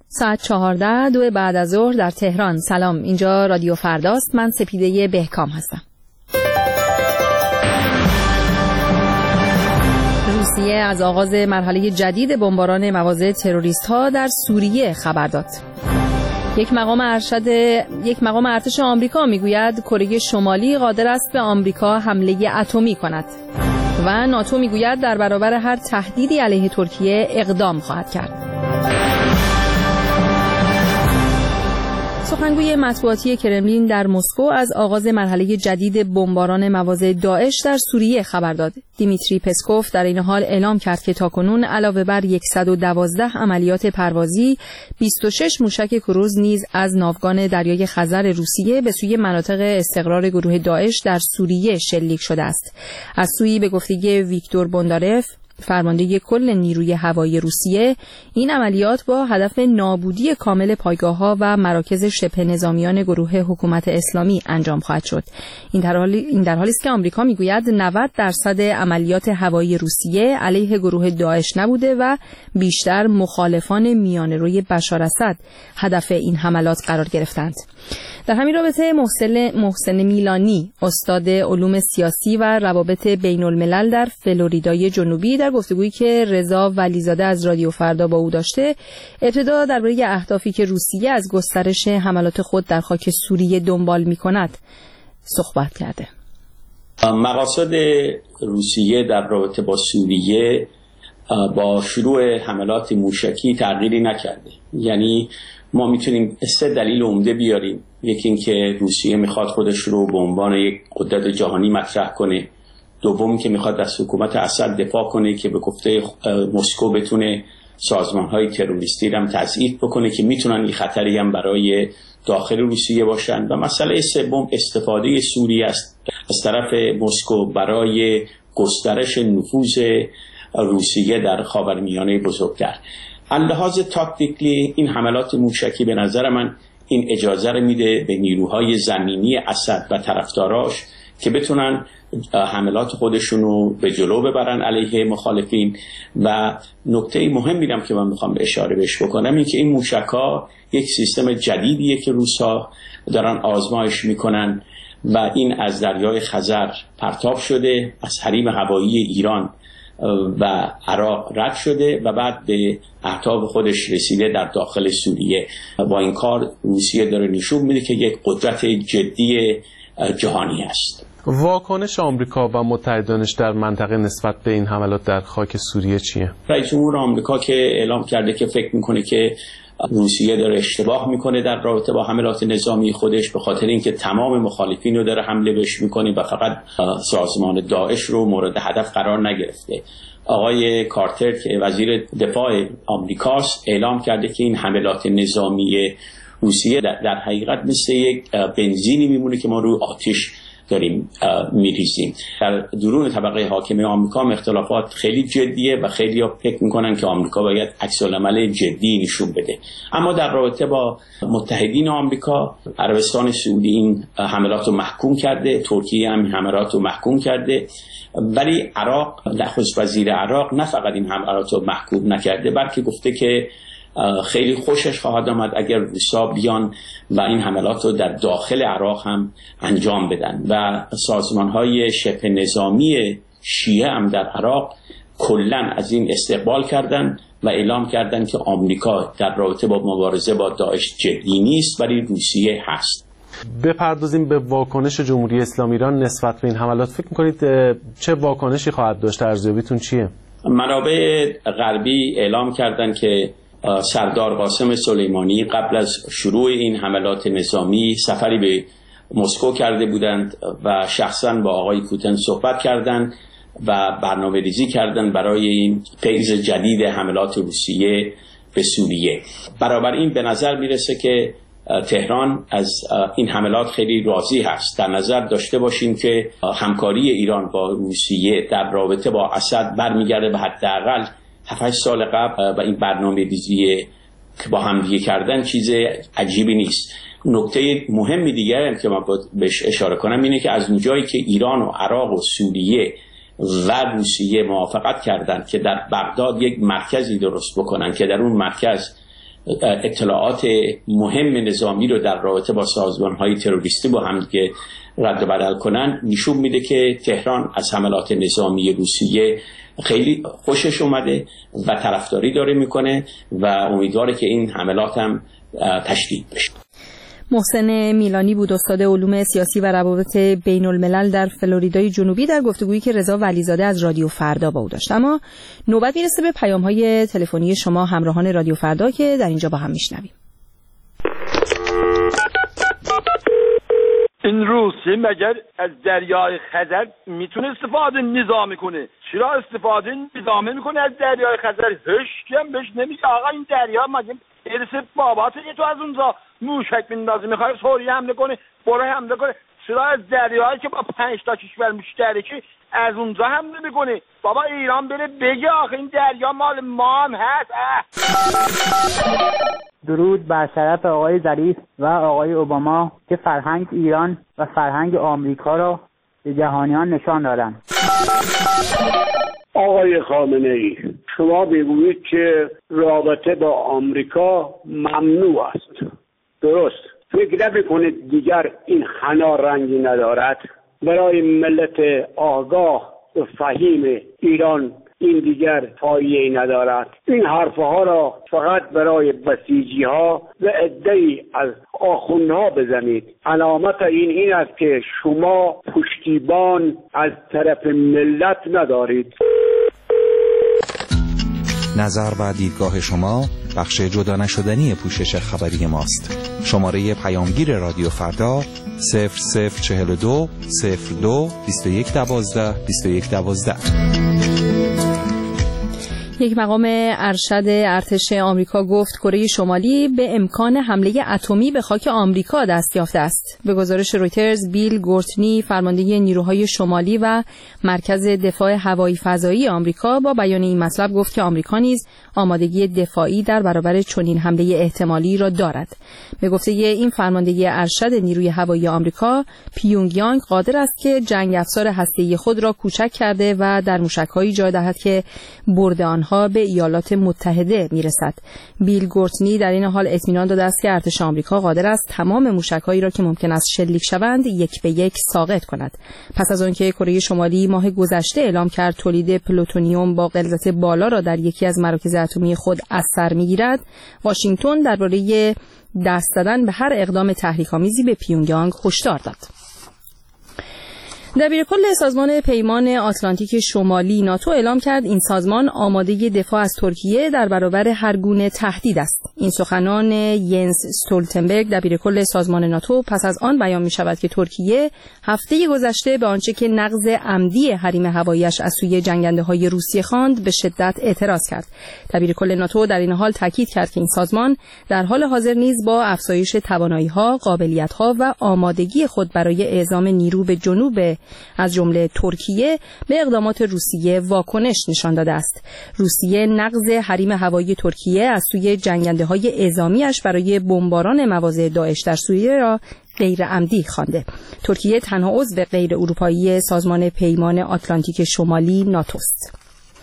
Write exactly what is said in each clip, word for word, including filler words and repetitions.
ساعت چهارده دو بعد از ظهر در تهران. سلام، اینجا رادیو فرداست. من سپیده بهکام هستم. روسیه از آغاز مرحله جدید بمباران مواضع تروریست‌ها در سوریه خبر داد. یک مقام ارشد یک مقام ارتش آمریکا میگوید کره شمالی قادر است به آمریکا حمله اتمی کند و ناتو میگوید در برابر هر تهدیدی علیه ترکیه اقدام خواهد کرد. سخنگوی مطبوعاتی کرملین در مسکو از آغاز مرحله جدید بمباران مواضع داعش در سوریه خبر داد. دیمیتری پسکوف در این حال اعلام کرد که تاکنون علاوه بر صد و دوازده عملیات پروازی، بیست و شش موشک کروز نیز از ناوگان دریای خزر روسیه به سوی مناطق استقرار گروه داعش در سوریه شلیک شده است. از سوی به گفته ویکتور بوندارف، فرمانده کل نیروی هوایی روسیه، این عملیات با هدف نابودی کامل پایگاه‌ها و مراکز شبه نظامیان گروه حکومت اسلامی انجام خواهد شد. این در حالی این در حالی است که آمریکا میگوید نود درصد عملیات هوایی روسیه علیه گروه داعش نبوده و بیشتر مخالفان میانه‌روی بشار اسد هدف این حملات قرار گرفتند. در همین رابطه محسن محسن میلانی، استاد علوم سیاسی و روابط بین الملل در فلوریدای جنوبی، در گفتگویی که رضا ولیزاده از رادیو فردا با او داشته، ابتدا درباره اهدافی که روسیه از گسترش حملات خود در خاک سوریه دنبال می‌کند صحبت کرده. مقاصد روسیه در رابطه با سوریه با شروع حملات موشکی تغییری نکرده. یعنی ما میتونیم سه دلیل عمده بیاریم. یکی این که روسیه میخواد خودش رو به عنوان یک قدرت جهانی مطرح کنه. دوم که میخواد از حکومت اسد دفاع کنه که به گفته مسکو بتونه سازمان‌های تروریستی رو هم تضعیف بکنه که میتونن این خطری هم برای داخل روسیه باشن. و مسئله سوم استفاده سوریه است از طرف مسکو برای گسترش نفوذ روسیه در خاورمیانه بزرگتر. لحاظ تاکتیکلی این حملات موشکی به نظر من این اجازه رو میده به نیروهای زمینی اسد و طرفداراش که بتونن حملات خودشونو به جلو ببرن علیه مخالفین. و نکته مهمی هم که من میخوام به اشاره بهش بکنم این که این موشک‌ها یک سیستم جدیدیه که روس‌ها دارن آزمایش میکنن و این از دریای خزر پرتاب شده، از حریم هوایی ایران و عراق رد شده و بعد به اهداف خودش رسیده در داخل سوریه. با این کار روسیه داره نشون میده که یک قدرت جدی جهانی است. واکنش آمریکا و متحدانش در منطقه نسبت به این حملات در خاک سوریه چیه؟ رئیس جمهور آمریکا که اعلام کرده که فکر میکنه که روسیه داره اشتباه میکنه در رابطه با حملات نظامی خودش، به خاطر اینکه تمام مخالفین رو داره حمله بهش میکنه و فقط سازمان داعش رو مورد هدف قرار نگرفته. آقای کارتر که وزیر دفاع آمریکاست اعلام کرده که این حملات نظامی روسیه در حقیقت مثل یک بنزینی میمونه که ما روی آتش داریم میریزیم. در درون طبقه حاکمه آمریکا اختلافات خیلی جدیه و خیلی ها فکر میکنن که آمریکا باید عکس‌العمل جدی نشون بده. اما در رابطه با متحدین آمریکا، عربستان سعودی این حملات رو محکوم کرده، ترکیه هم این حملات رو محکوم کرده، ولی عراق، نخست وزیر عراق نه فقط این حملات رو محکوم نکرده بلکه گفته که خیلی خوشش خواهد آمد اگر روسا بیان و این حملات رو در داخل عراق هم انجام بدن. و سازمان‌های شبه نظامی شیعه هم در عراق کلاً از این استقبال کردن و اعلام کردن که آمریکا در رابطه با مبارزه با داعش جدی نیست ولی روسیه هست. بپردازیم به واکنش جمهوری اسلامی ایران نسبت به این حملات. فکر می‌کنید چه واکنشی خواهد داشت؟ ارزیابیتون چیه؟ منابع غربی اعلام کردن که سردار قاسم سلیمانی قبل از شروع این حملات نظامی سفری به مسکو کرده بودند و شخصا با آقای پوتین صحبت کردند و برنامه ریزی کردند برای این فیز جدید حملات روسیه به سوریه. برابر این به نظر میرسه که تهران از این حملات خیلی راضی هست. در نظر داشته باشیم که همکاری ایران با روسیه در رابطه با اسد برمیگرده به حداقل هفت هشت سال قبل و این برنامه ریزی که با هم دیگه کردن چیز عجیبی نیست. نکته مهمی دیگه هم که من بهش اشاره کنم اینه که از اونجایی که ایران و عراق و سوریه و روسیه موافقت کردند که در بغداد یک مرکزی درست بکنن که در اون مرکز اطلاعات مهم نظامی رو در رابطه با سازمان‌های تروریستی با هم دیگه رد و بدل کنن نشون میده که تهران از حملات نظامی روسیه خیلی خوشش اومده و طرفداری داره میکنه و امیدواره که این حملات هم تشدید بشه. محسن میلانی بود، استاد علوم سیاسی و روابط بین الملل در فلوریدای جنوبی، در گفتگویی که رضا ولیزاده از رادیو فردا با او داشت. اما نوبت میرسه به پیام‌های تلفنی شما همراهان رادیو فردا که در اینجا با هم میشنویم. این روسیه مگر از دریای خزر میتونه استفاده نظامی کنه؟ چرا استفاده نظامی میکنه از دریای خزر؟ هیچ کم بهش نمیگه آقا این دریا مگه ارث باباته؟ تو از اونجا موشک میندازی میخوای سوریه حمله کنه، برو حمله کنه. چرا از دریایی که با پنج تا کشور مشترکی از اونجا حمله میکنه؟ بابا ایران بره بگه آخه این دریا مال ما هم هست. درود بر شرف آقای ظریف و آقای اوباما که فرهنگ ایران و فرهنگ آمریکا را به جهانیان نشان دادن. آقای خامنه ای، شما بگویید که رابطه با آمریکا ممنوع است. درست. فکر نکنید دیگر این حنا رنگی ندارد. برای ملت آگاه و فهیم ایران این دیگر پایه‌ای ندارد. این حرفها را فقط برای بسیجی ها و عده‌ای از آخوندها بزنید. علامت این این است که شما پشتیبان از طرف ملت ندارید. نظر و دیدگاه شما بخش جدا نشدنی پوشش خبری ماست. شماره پیامگیر رادیو فردا صفر صفر چهل و دو صفر دو بیست و یک دوازده بیست و یک دوازده. یک مقام ارشد ارتش آمریکا گفت کره شمالی به امکان حمله اتمی به خاک آمریکا دست یافته است. به گزارش رویترز، بیل گورتنی، فرمانده نیروهای شمالی و مرکز دفاع هوایی فضایی آمریکا، با بیان این مطلب گفت که آمریکا نیز آمادگی دفاعی در برابر چنین حمله احتمالی را دارد. به گفته این فرمانده ارشد نیروی هوایی آمریکا، پیونگیانگ قادر است که جنگ افزار هسته‌ای خود را کوچک کرده و در موشک‌هایی جای دهد که برد آنها به ایالات متحده میرسد. بیل گورتنی در این حال اطمینان داده است که ارتش آمریکا قادر است تمام موشک‌هایی را که ممکن است شلیک شوند یک به یک ساقط کند. پس از آنکه کره شمالی ماه گذشته اعلام کرد تولید پلوتونیوم با غلظت بالا را در یکی از مراکز اتمی خود از سر میگیرد، واشنگتن درباره دست زدن به هر اقدام تحریک‌آمیزی به پیونگیانگ هشدار داد. دبیرکل سازمان پیمان آتلانتیک شمالی ناتو اعلام کرد این سازمان آماده دفاع از ترکیه در برابر هر گونه تهدید است. این سخنان ینس استولتنبرگ دبیرکل سازمان ناتو پس از آن بیان می شود که ترکیه هفته گذشته به آنچه که نقض عمدی حریم هوایی‌اش از سوی جنگنده‌های روسیه خواند به شدت اعتراض کرد. دبیرکل ناتو در این حال تاکید کرد که این سازمان در حال حاضر نیز با افزایش توانایی‌ها، قابلیت‌ها و آمادگی خود برای اعزام نیرو به جنوب از جمله ترکیه به اقدامات روسیه واکنش نشان داده است. روسیه نقض حریم هوایی ترکیه از سوی جنگنده‌های اعزامی‌اش برای بمباران مواضع داعش در سوریه را غیر عمدی خوانده. ترکیه تنها عضو غیر اروپایی سازمان پیمان آتلانتیک شمالی ناتوست.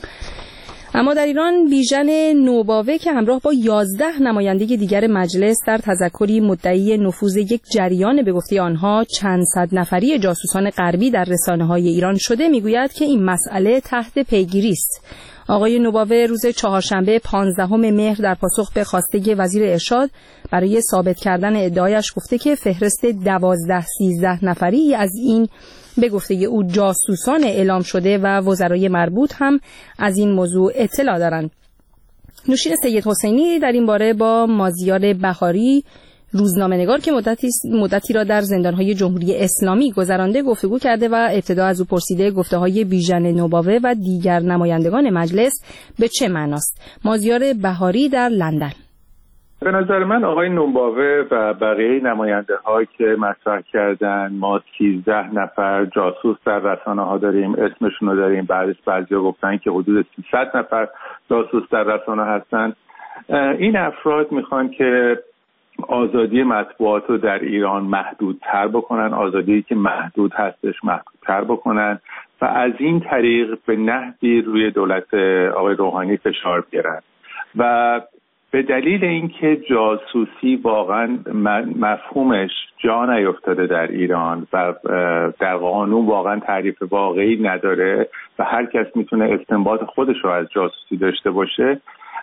اما در ایران بیژن نوباوه که همراه با یازده نماینده دیگر مجلس در تذکری مدعی نفوذ یک جریان به گفته آنها چند صد نفری جاسوسان غربی در رسانه‌های ایران شده، میگوید که این مسئله تحت پیگیری است. آقای نوباوه روز چهارشنبه پانزدهم مهر در پاسخ به خواسته وزیر ارشاد برای ثابت کردن ادعایش گفته که فهرست دوازده سیزده نفری از این به گفته او جاسوسان اعلام شده و وزرای مربوط هم از این موضوع اطلاع دارند. نوشین سید حسینی در این باره با مازیار بهاری، روزنامه‌نگار که مدتی مدتی را در زندان‌های جمهوری اسلامی گذرانده، گفتگو کرده و ابتدا از او پرسیده گفته‌های بیژن نوباوه و دیگر نمایندگان مجلس به چه معناست. مازیار بهاری در لندن: به نظر من آقای نوباوه و بقیه نماینده هایی که مطرح کردن ما سیزده نفر جاسوس در رسانه ها داریم، اسمشون رو داریم، بعدش بعضیا گفتن که حدود سیصد نفر جاسوس در رسانه هستن. این افراد میخوان که آزادی مطبوعات رو در ایران محدودتر بکنن، آزادی که محدود هستش محدودتر بکنن و از این طریق به نحوی روی دولت آقای روحانی فشار بیارن و به دلیل اینکه جاسوسی واقعا مفهومش جا نیفتاده در ایران و در قانون واقعا تعریف واقعی نداره و هر کس میتونه استنباط خودش رو از جاسوسی داشته باشه،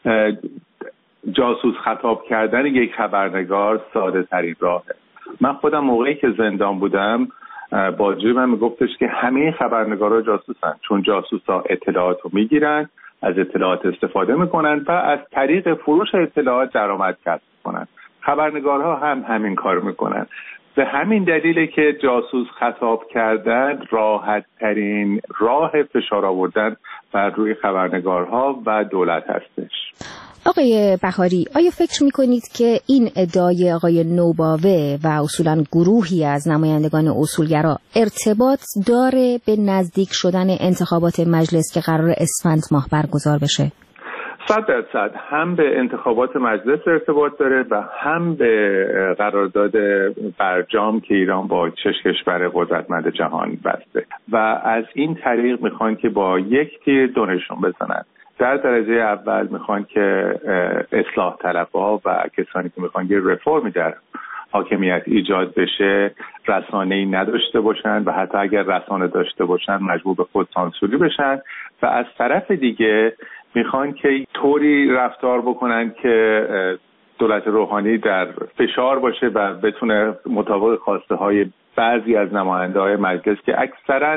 جاسوس خطاب کردن یک خبرنگار ساده ترین راهه. من خودم موقعی که زندان بودم باجی من میگفتش که همه خبرنگارا جاسوسن، چون جاسوسا اطلاعات رو میگیرن، از اطلاعات استفاده میکنن و از طریق فروش اطلاعات درآمد کسب میکنن. خبرنگارها هم همین کار میکنن. به همین دلیله که جاسوس خطاب کردن راحت ترین راه فشار آوردن بر روی خبرنگارها و دولت هستش. آقای بهاری، آیا فکر میکنید که این ادعای آقای نوباوه و اصولا گروهی از نمایندگان اصولگرا ارتباط داره به نزدیک شدن انتخابات مجلس که قرار اسفند ماه برگزار بشه؟ صد درصد هم به انتخابات مجلس ارتباط داره و هم به قرارداد برجام که ایران با شش کشور قدرتمند جهان بسته و از این طریق میخوان که با یک تیر دو نشون بزنن. در درجه اول میخوان که اصلاح طلبها و کسانی که میخوان یه رفرمی در حاکمیت ایجاد بشه رسانه‌ای نداشته باشن و حتی اگر رسانه داشته باشن مجبور به خودسانسوری بشن و از طرف دیگه میخوان که طوری رفتار بکنن که دولت روحانی در فشار باشه و بتونه مطابق خواسته های بعضی از نماینده های مجلس که اکثرا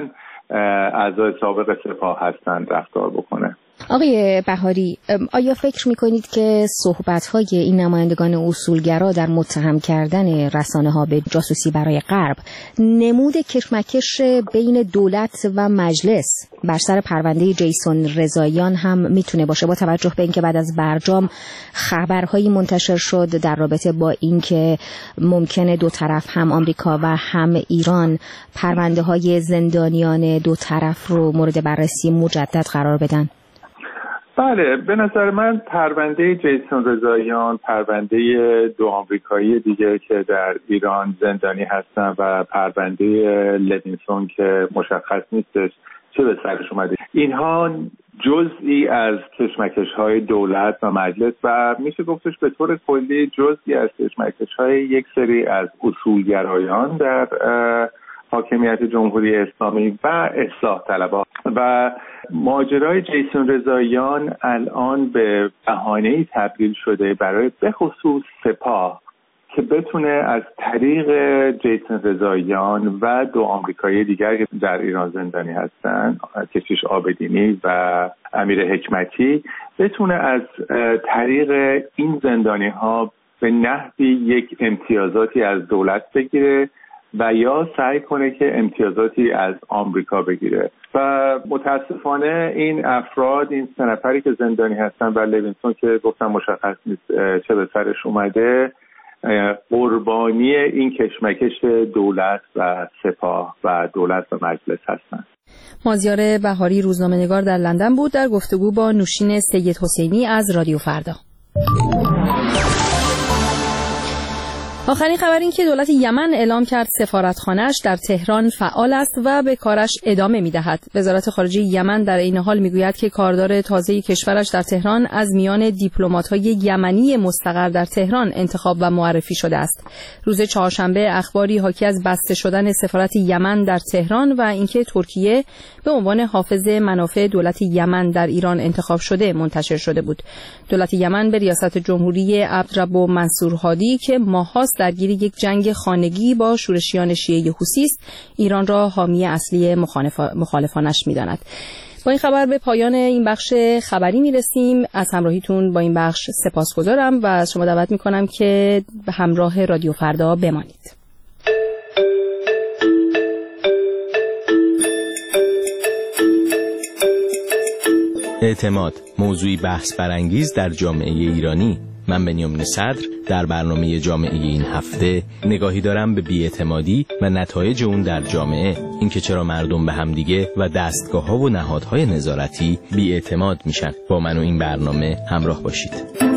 اعضای سابق سپاه هستند رفتار بکنه. آقای بهاری، آیا فکر میکنید که صحبت‌های این نمایندگان اصولگرا در متهم کردن رسانه‌ها به جاسوسی برای غرب نمود کشمکش بین دولت و مجلس بر سر پرونده جیسون رضاییان هم میتونه باشه، با توجه به اینکه بعد از برجام خبرهایی منتشر شد در رابطه با اینکه ممکنه دو طرف هم آمریکا و هم ایران پرونده‌های زندانیان دو طرف رو مورد بررسی مجدد قرار بدن؟ بله، به نظر من پرونده جیسون رضاییان، پرونده دو آمریکایی دیگه که در ایران زندانی هستن و پرونده لوینسون که مشخص نیستش چه به سرش اومده، اینها جزئی از کشمکش‌های دولت و مجلس و میشه گفتش به طور کلی جزئی از کشمکش‌های یک سری از اصولگرایان در حاکمیت جمهوری اسلامی و اصلاح طلبها و ماجرای جیسون رضاییان الان به بهانه‌ای تبدیل شده برای به خصوص سپاه که بتونه از طریق جیسون رضاییان و دو آمریکایی دیگر که در ایران زندانی هستن، کشیش آبدینی و امیر حکمتی، بتونه از طریق این زندانی ها به نحوی یک امتیازاتی از دولت بگیره و یا سعی کنه که امتیازاتی از آمریکا بگیره و متاسفانه این افراد، این سه نفری که زندانی هستن و لوینسون که گفتم مشخص نیست چه به سرش اومده، قربانی این کشمکش دولت و سپاه و دولت و مجلس هستن. مازیار بهاری روزنامه‌نگار در لندن بود در گفتگو با نوشین سید حسینی از رادیو فردا. آخرین خبر این که دولت یمن اعلام کرد سفارتخانه‌اش در تهران فعال است و به کارش ادامه می‌دهد. وزارت خارجه یمن در این حال می‌گوید که کاردار تازه کشورش در تهران از میان دیپلمات‌های یمنی مستقر در تهران انتخاب و معرفی شده است. روز چهارشنبه اخباری حاکی از بسته شدن سفارت یمن در تهران و اینکه ترکیه به عنوان حافظ منافع دولت یمن در ایران انتخاب شده منتشر شده بود. دولت یمن به ریاست جمهوری عبدالرب منصور هادی که ماه‌هاست درگیر یک جنگ خانگی با شورشیان شیعه حوثی است، ایران را حامی اصلی مخالفانش می‌داند. با این خبر به پایان این بخش خبری میرسیم. از همراهیتون با این بخش سپاسگزارم و از شما دعوت میکنم که به همراه رادیو فردا بمانید. اعتماد، موضوعی بحث برانگیز در جامعه ایرانی. من بنیامین صدر در برنامه جامعه این هفته نگاهی دارم به بی‌اعتمادی و نتایج اون در جامعه، اینکه چرا مردم به همدیگه و دستگاه‌ها و نهادهای نظارتی بی‌اعتماد میشن. با من و این برنامه همراه باشید.